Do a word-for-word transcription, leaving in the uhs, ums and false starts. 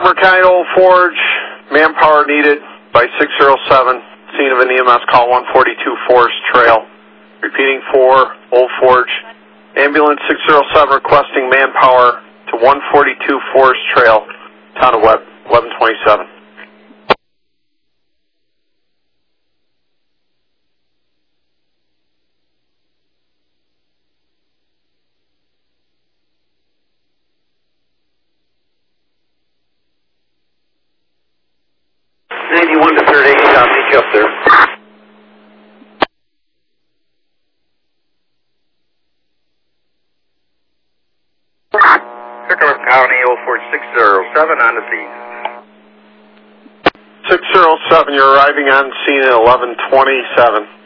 Herkimer County Old Forge, manpower needed by six oh seven, scene of an E M S call one forty-two Forest Trail. Repeating for Old Forge, ambulance six oh seven requesting manpower to one forty-two Forest Trail, town of Webb, eleven twenty-seven. ninety-one to third eight, I'll meet you up there. Herkimer County, Old Forge six oh seven on the scene. six oh seven, you're arriving on scene at eleven twenty-seven.